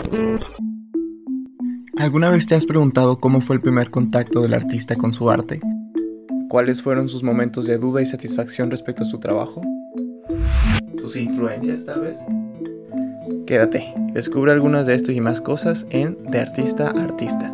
¿Alguna vez te has preguntado cómo fue el primer contacto del artista con su arte? ¿Cuáles fueron sus momentos de duda y satisfacción respecto a su trabajo? ¿Sus influencias, tal vez? Quédate y descubre algunas de estos y más cosas en De Artista a Artista.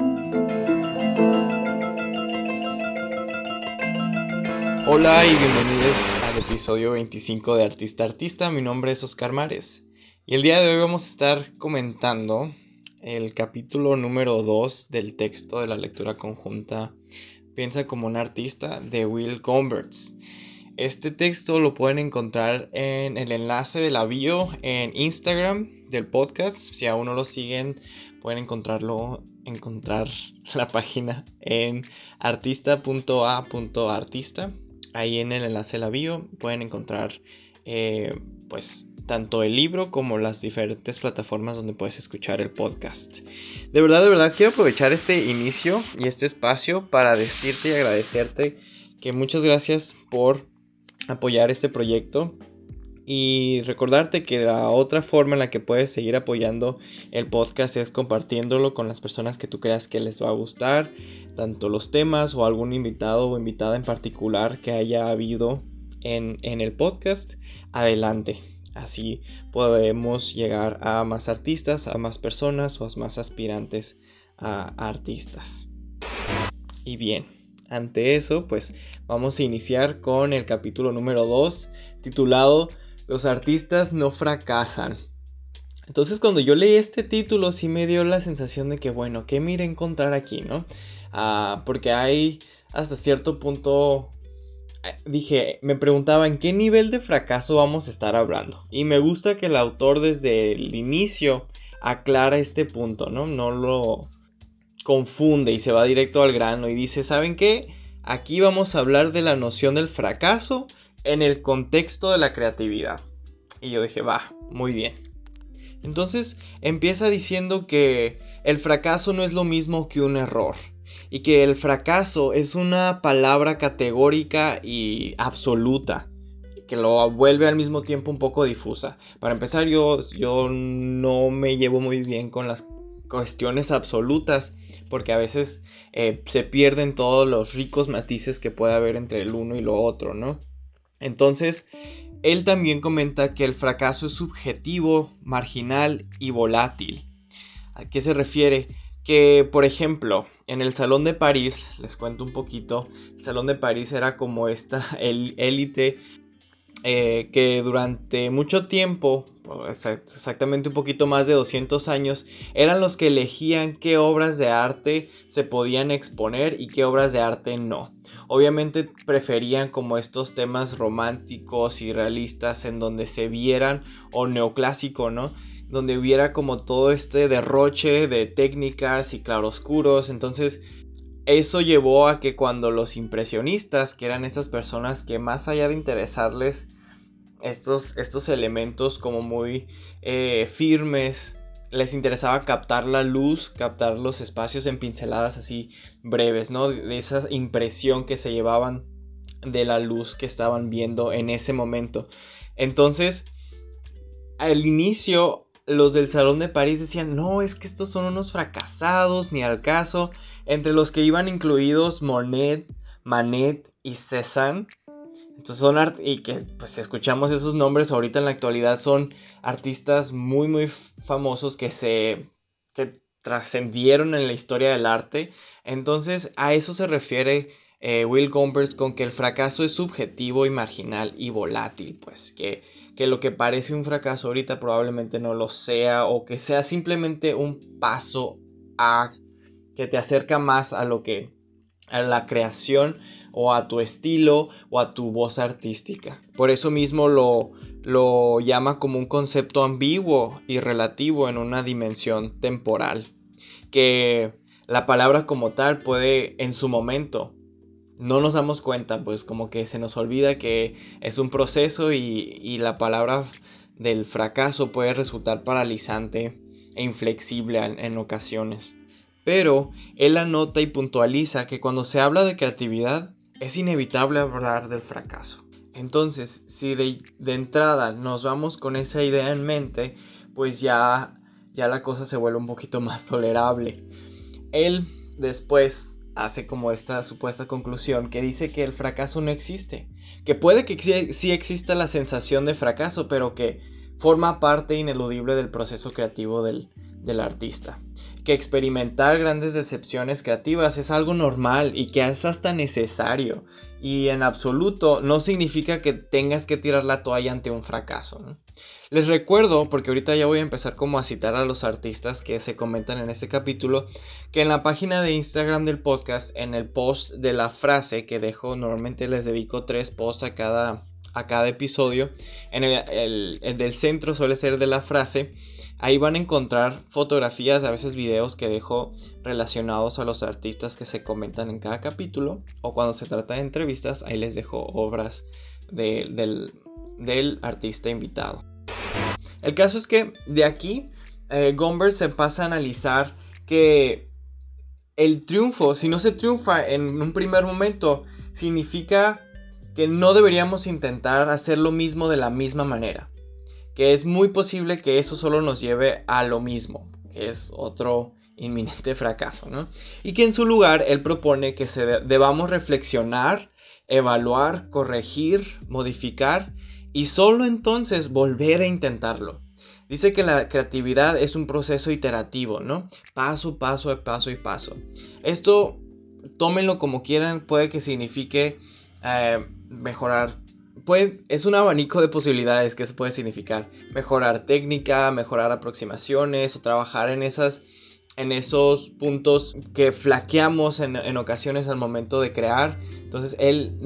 Hola y bienvenidos al episodio 25 de Artista a Artista. Mi nombre es Oscar Mares y el día de hoy vamos a estar comentando el capítulo número 2 del texto de la lectura conjunta Piensa como un artista de Will Gombertz. Este texto lo pueden encontrar en el enlace de la bio en Instagram del podcast. Si aún no lo siguen, pueden encontrar la página en artista.a.artista. Ahí en el enlace de la bio pueden encontrar tanto el libro como las diferentes plataformas donde puedes escuchar el podcast. De verdad, quiero aprovechar este inicio y este espacio para decirte y agradecerte que muchas gracias por apoyar este proyecto y recordarte que la otra forma en la que puedes seguir apoyando el podcast es compartiéndolo con las personas que tú creas que les va a gustar, tanto los temas o algún invitado o invitada en particular que haya habido en el podcast. Adelante, así podemos llegar a más artistas, a más personas o a más aspirantes a artistas. Y bien, ante eso, pues vamos a iniciar con el capítulo número 2, titulado Los artistas no fracasan. Entonces, cuando yo leí este título, sí me dio la sensación de que, bueno, ¿qué me iré a encontrar aquí, no? Porque hay hasta cierto punto, me preguntaba en qué nivel de fracaso vamos a estar hablando. Y me gusta que el autor desde el inicio aclara este punto, ¿no? No lo confunde y se va directo al grano y dice, ¿saben qué? Aquí vamos a hablar de la noción del fracaso en el contexto de la creatividad. Y yo dije, va, muy bien. Entonces empieza diciendo que el fracaso no es lo mismo que un error. Y que el fracaso es una palabra categórica y absoluta, que lo vuelve al mismo tiempo un poco difusa. Para empezar, yo no me llevo muy bien con las cuestiones absolutas, porque a veces se pierden todos los ricos matices que puede haber entre el uno y lo otro, ¿no? Entonces, él también comenta que el fracaso es subjetivo, marginal y volátil. ¿A qué se refiere? Que, por ejemplo, en el Salón de París, les cuento un poquito, el Salón de París era como esta élite que durante mucho tiempo, exactamente un poquito más de 200 años, eran los que elegían qué obras de arte se podían exponer y qué obras de arte no. Obviamente preferían como estos temas románticos y realistas en donde se vieran, o neoclásico, ¿no? Donde hubiera como todo este derroche de técnicas y claroscuros. Entonces eso llevó a que cuando los impresionistas, que eran estas personas que más allá de interesarles estos elementos como muy firmes, les interesaba captar la luz, captar los espacios en pinceladas así breves, ¿no? De esa impresión que se llevaban de la luz que estaban viendo en ese momento. Entonces, al inicio, los del Salón de París decían, no, es que estos son unos fracasados, ni al caso. Entre los que iban incluidos Monet, Manet y Cézanne. Entonces y que pues escuchamos esos nombres ahorita en la actualidad, son artistas muy muy famosos que trascendieron en la historia del arte. Entonces a eso se refiere Will Gombertz con que el fracaso es subjetivo y marginal y volátil, pues que lo que parece un fracaso ahorita probablemente no lo sea, o que sea simplemente un paso que te acerca más a la creación o a tu estilo o a tu voz artística. Por eso mismo lo llama como un concepto ambiguo y relativo en una dimensión temporal, que la palabra como tal puede, en su momento, no nos damos cuenta, pues como que se nos olvida que es un proceso y la palabra del fracaso puede resultar paralizante e inflexible en ocasiones. Pero él anota y puntualiza que cuando se habla de creatividad es inevitable hablar del fracaso. Entonces, si de entrada nos vamos con esa idea en mente, pues ya ya la cosa se vuelve un poquito más tolerable. Él después hace como esta supuesta conclusión que dice que el fracaso no existe, que puede que sí exista la sensación de fracaso, pero que forma parte ineludible del proceso creativo del artista, que experimentar grandes decepciones creativas es algo normal y que es hasta necesario, y en absoluto no significa que tengas que tirar la toalla ante un fracaso, ¿no? Les recuerdo, porque ahorita ya voy a empezar como a citar a los artistas que se comentan en este capítulo, que en la página de Instagram del podcast, en el post de la frase que dejo, normalmente les dedico 3 posts a cada episodio, en el del centro suele ser de la frase. Ahí van a encontrar fotografías, a veces videos que dejo relacionados a los artistas que se comentan en cada capítulo, o cuando se trata de entrevistas, ahí les dejo obras del artista invitado. El caso es que de aquí Gomberg se pasa a analizar que el triunfo, si no se triunfa en un primer momento, significa que no deberíamos intentar hacer lo mismo de la misma manera, que es muy posible que eso solo nos lleve a lo mismo, que es otro inminente fracaso, ¿no? Y que en su lugar él propone que debamos reflexionar, evaluar, corregir, modificar y solo entonces volver a intentarlo. Dice que la creatividad es un proceso iterativo, ¿no? Paso, paso, paso y paso. Esto, tómenlo como quieran, puede que signifique mejorar. Es un abanico de posibilidades que se puede significar. Mejorar técnica, mejorar aproximaciones o trabajar en esos puntos que flaqueamos en ocasiones al momento de crear. Entonces él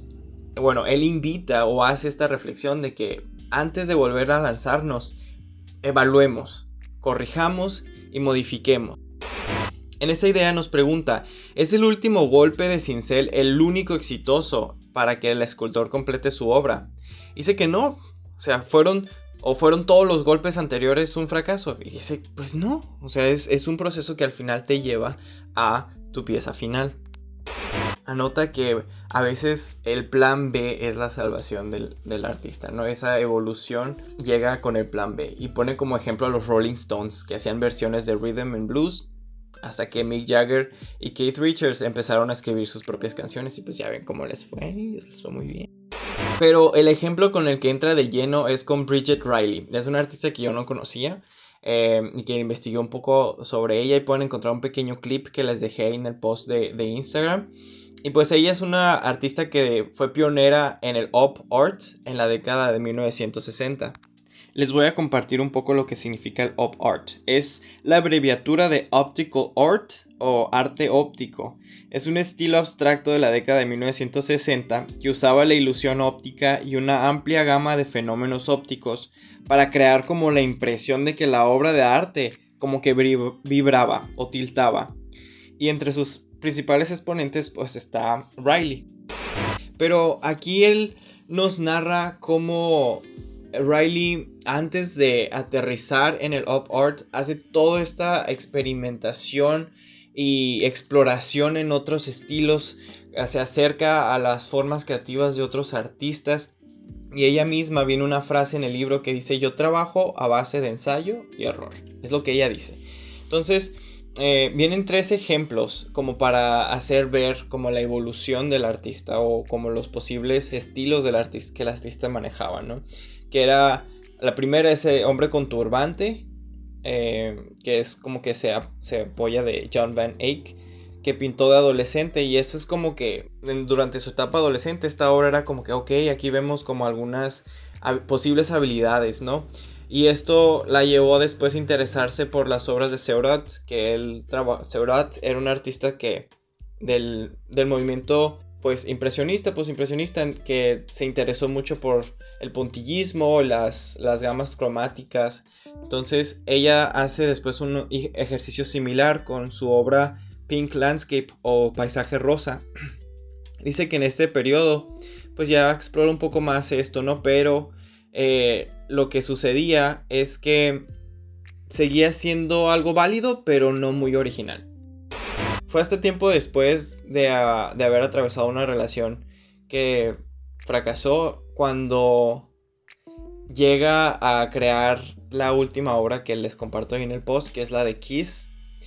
invita o hace esta reflexión de que antes de volver a lanzarnos, evaluemos, corrijamos y modifiquemos. En esa idea nos pregunta, ¿es el último golpe de cincel el único exitoso para que el escultor complete su obra? Dice que no, o sea, fueron todos los golpes anteriores un fracaso. Y dice, pues no, o sea, es un proceso que al final te lleva a tu pieza final. Anota que a veces el plan B es la salvación del artista, ¿no? Esa evolución llega con el plan B. Y pone como ejemplo a los Rolling Stones, que hacían versiones de Rhythm and Blues, hasta que Mick Jagger y Keith Richards empezaron a escribir sus propias canciones. Y pues ya ven cómo les fue muy bien. Pero el ejemplo con el que entra de lleno es con Bridget Riley. Es una artista que yo no conocía y que investigué un poco sobre ella. Y pueden encontrar un pequeño clip que les dejé en el post de Instagram. Y pues ella es una artista que fue pionera en el Op Art en la década de 1960. Les voy a compartir un poco lo que significa el Op Art. Es la abreviatura de Optical Art o arte óptico. Es un estilo abstracto de la década de 1960 que usaba la ilusión óptica y una amplia gama de fenómenos ópticos para crear como la impresión de que la obra de arte como que vibraba o tiltaba. Y entre sus principales exponentes pues está Riley. Pero aquí él nos narra cómo Riley, antes de aterrizar en el Op Art, hace toda esta experimentación y exploración en otros estilos, se acerca a las formas creativas de otros artistas. Y ella misma, viene una frase en el libro que dice: yo trabajo a base de ensayo y error. Es lo que ella dice. Entonces vienen 3 ejemplos como para hacer ver como la evolución del artista o como los posibles estilos del artista que el artista manejaba, ¿no? Que era, la primera, ese hombre con turbante, que es como que se apoya de John Van Eyck, que pintó de adolescente. Y eso es como que durante su etapa adolescente esta obra era como que ok, aquí vemos como algunas posibles habilidades, ¿no? Y esto la llevó a después interesarse por las obras de Seurat, que Seurat era un artista que del movimiento pues impresionista, que se interesó mucho por el puntillismo, las gamas cromáticas. Entonces ella hace después un ejercicio similar con su obra Pink Landscape o Paisaje Rosa. Dice que en este periodo pues ya explora un poco más esto, ¿no? Pero lo que sucedía es que seguía siendo algo válido, pero no muy original. Fue hasta tiempo después de haber atravesado una relación que fracasó, cuando llega a crear la última obra que les comparto ahí en el post, que es la de Kiss.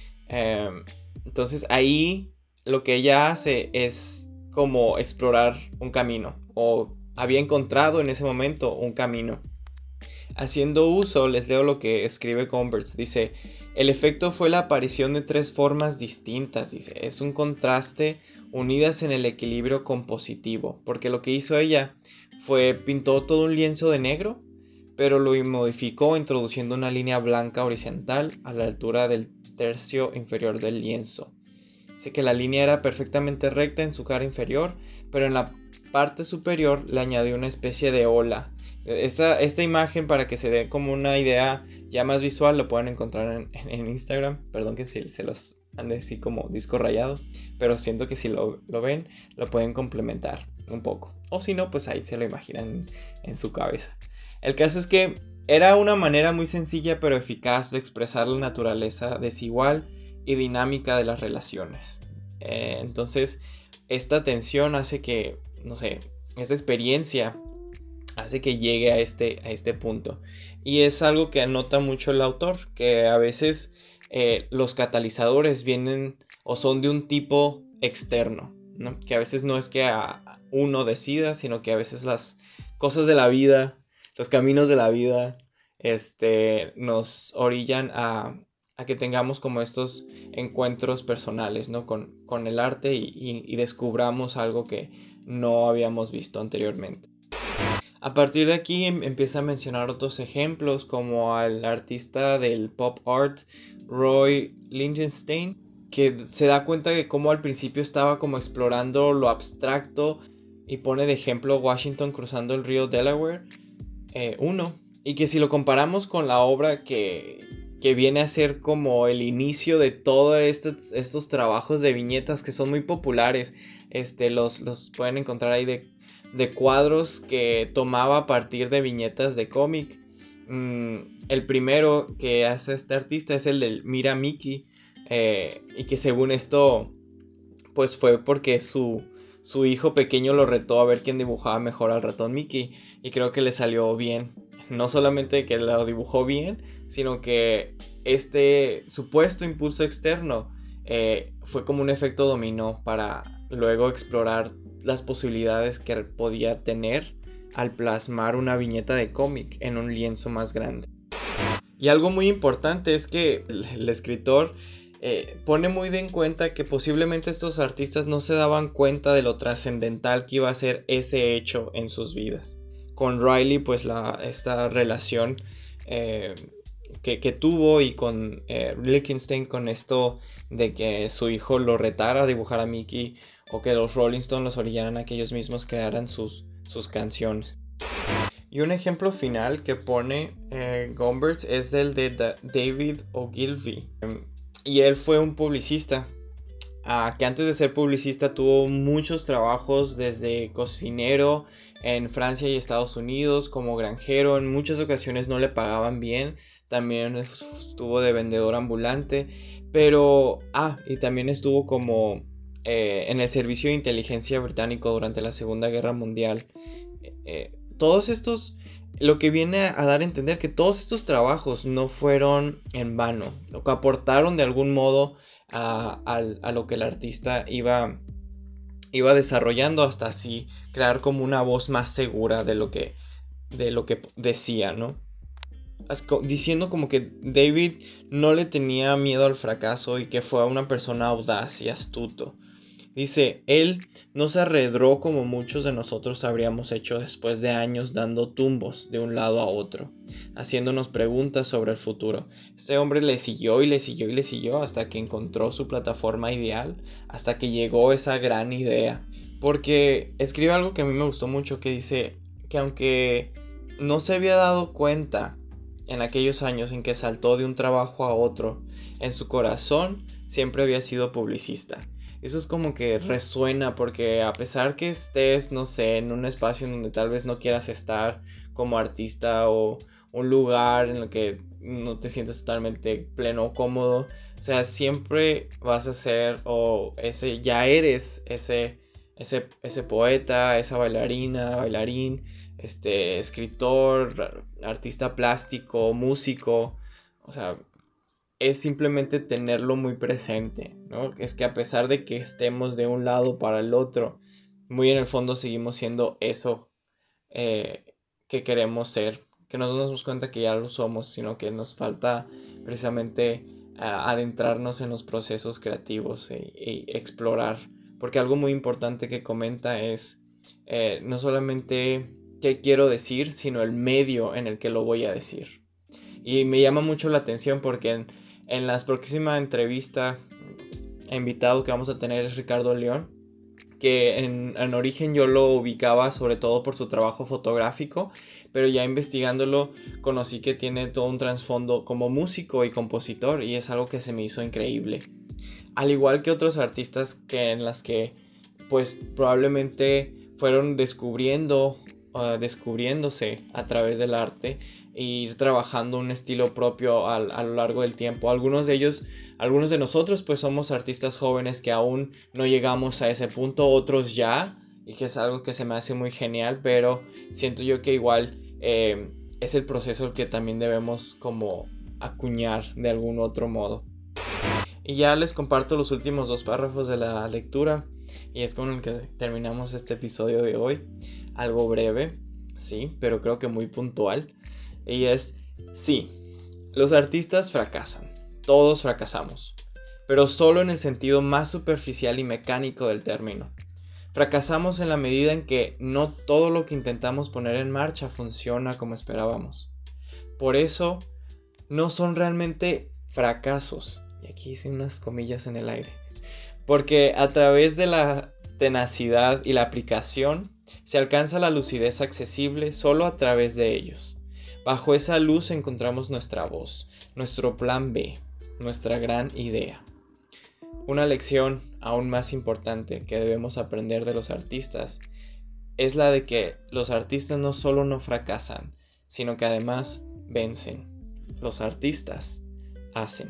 Entonces ahí lo que ella hace es como explorar un camino, o había encontrado en ese momento un camino. Haciendo uso, les leo lo que escribe Gomberts. Dice: el efecto fue la aparición de tres formas distintas. Dice: es un contraste unidas en el equilibrio compositivo. Porque lo que hizo ella fue pintó todo un lienzo de negro, pero lo modificó introduciendo una línea blanca horizontal a la altura del tercio inferior del lienzo. Dice que la línea era perfectamente recta en su cara inferior, pero en la parte superior le añadió una especie de ola. Esta imagen, para que se dé como una idea ya más visual, lo pueden encontrar en Instagram. Perdón que si se los ande así como disco rayado, pero siento que si lo ven, lo pueden complementar un poco. O si no, pues ahí se lo imaginan en su cabeza. El caso es que era una manera muy sencilla pero eficaz de expresar la naturaleza desigual y dinámica de las relaciones. Entonces, esta tensión hace que, no sé, esta experiencia hace que llegue a este punto. Y es algo que anota mucho el autor, que a veces los catalizadores vienen o son de un tipo externo, ¿no? Que a veces no es que uno decida, sino que a veces las cosas de la vida, los caminos de la vida, nos orillan a que tengamos como estos encuentros personales, ¿no? Con el arte y descubramos algo que no habíamos visto anteriormente. A partir de aquí empieza a mencionar otros ejemplos, como al artista del pop art Roy Lichtenstein, que se da cuenta de cómo al principio estaba como explorando lo abstracto, y pone de ejemplo Washington cruzando el río Delaware 1, y que si lo comparamos con la obra que viene a ser como el inicio de todos estos trabajos de viñetas que son muy populares, los pueden encontrar ahí de cuadros que tomaba a partir de viñetas de cómic. El primero que hace este artista es el del Mira Mickey, y que según esto pues fue porque su hijo pequeño lo retó a ver quién dibujaba mejor al ratón Mickey, y creo que le salió bien. No solamente que lo dibujó bien, sino que este supuesto impulso externo fue como un efecto dominó para luego explorar las posibilidades que podía tener al plasmar una viñeta de cómic en un lienzo más grande. Y algo muy importante es que el escritor pone muy de en cuenta que posiblemente estos artistas no se daban cuenta de lo trascendental que iba a ser ese hecho en sus vidas. Con Riley, pues esta relación que tuvo, y con Lichtenstein, con esto de que su hijo lo retara a dibujar a Mickey, o que los Rolling Stones los orillaran a que ellos mismos crearan sus canciones. Y un ejemplo final que pone Gomberts es el de David Ogilvy. Y él fue un publicista que antes de ser publicista tuvo muchos trabajos, desde cocinero en Francia y Estados Unidos, como granjero. En muchas ocasiones no le pagaban bien. También estuvo de vendedor ambulante. Pero, y también estuvo como en el servicio de inteligencia británico durante la Segunda Guerra Mundial. Todos estos, lo que viene a dar a entender que todos estos trabajos no fueron en vano, lo que aportaron de algún modo a lo que el artista iba desarrollando, hasta así crear como una voz más segura de lo que decía, ¿no? Diciendo como que David no le tenía miedo al fracaso y que fue una persona audaz y astuto. Dice: él no se arredró como muchos de nosotros habríamos hecho después de años dando tumbos de un lado a otro, haciéndonos preguntas sobre el futuro. Este hombre le siguió y le siguió y le siguió hasta que encontró su plataforma ideal, hasta que llegó esa gran idea. Porque escribe algo que a mí me gustó mucho, que dice que aunque no se había dado cuenta en aquellos años en que saltó de un trabajo a otro, en su corazón siempre había sido publicista. Eso es como que resuena, porque a pesar que estés, no sé, en un espacio en donde tal vez no quieras estar como artista, o un lugar en el que no te sientes totalmente pleno o cómodo, o sea, siempre vas a ser, o ya eres ese poeta, esa bailarina, bailarín, escritor, artista plástico, músico. O sea, es simplemente tenerlo muy presente, ¿no? Es que a pesar de que estemos de un lado para el otro, muy en el fondo seguimos siendo eso eh, que queremos ser, que no nos damos cuenta que ya lo somos, sino que nos falta precisamente adentrarnos en los procesos creativos e explorar, porque algo muy importante que comenta es no solamente qué quiero decir, sino el medio en el que lo voy a decir. Y me llama mucho la atención porque en la próxima entrevista invitado que vamos a tener es Ricardo León, que en origen yo lo ubicaba sobre todo por su trabajo fotográfico, pero ya investigándolo conocí que tiene todo un trasfondo como músico y compositor, y es algo que se me hizo increíble. Al igual que otros artistas que en las que pues probablemente fueron descubriéndose a través del arte e ir trabajando un estilo propio a lo largo del tiempo. Algunos de nosotros pues somos artistas jóvenes que aún no llegamos a ese punto, otros ya, y que es algo que se me hace muy genial, pero siento yo que igual es el proceso el que también debemos como acuñar de algún otro modo. Y ya les comparto los últimos 2 párrafos de la lectura, y es con el que terminamos este episodio de hoy. Algo breve, sí, pero creo que muy puntual. Y es: sí, los artistas fracasan, todos fracasamos, pero solo en el sentido más superficial y mecánico del término. Fracasamos en la medida en que no todo lo que intentamos poner en marcha funciona como esperábamos. Por eso, no son realmente fracasos. Y aquí hice unas comillas en el aire. Porque a través de la tenacidad y la aplicación se alcanza la lucidez accesible solo a través de ellos. Bajo esa luz encontramos nuestra voz, nuestro plan B, nuestra gran idea. Una lección aún más importante que debemos aprender de los artistas es la de que los artistas no solo no fracasan, sino que además vencen. Los artistas hacen.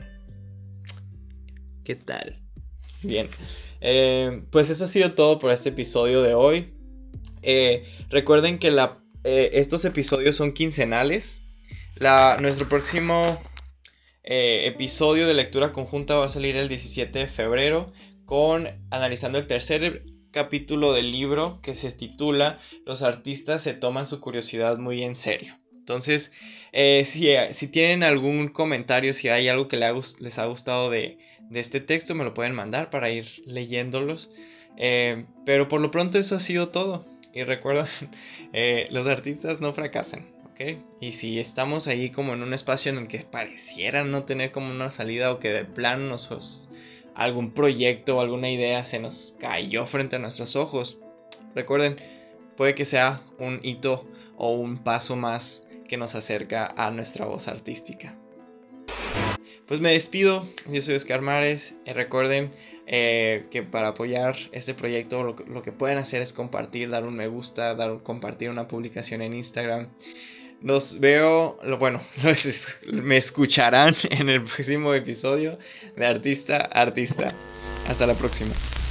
¿Qué tal? Bien, pues eso ha sido todo por este episodio de hoy. Recuerden que estos episodios son quincenales. Nuestro próximo episodio de lectura conjunta va a salir el 17 de febrero analizando el tercer capítulo del libro, que se titula Los artistas se toman su curiosidad muy en serio. Entonces, si tienen algún comentario, si hay algo que les ha gustado de este texto, me lo pueden mandar para ir leyéndolos. Pero por lo pronto eso ha sido todo. Y recuerden, los artistas no fracasan, ¿ok? Y si estamos ahí como en un espacio en el que pareciera no tener como una salida, o que de plano algún proyecto o alguna idea se nos cayó frente a nuestros ojos, recuerden, puede que sea un hito o un paso más que nos acerca a nuestra voz artística. Pues me despido, yo soy Oscar Mares. Recuerden que para apoyar este proyecto lo que pueden hacer es compartir, dar un me gusta, compartir una publicación en Instagram. Me escucharán en el próximo episodio de Artista a Artista. Hasta la próxima.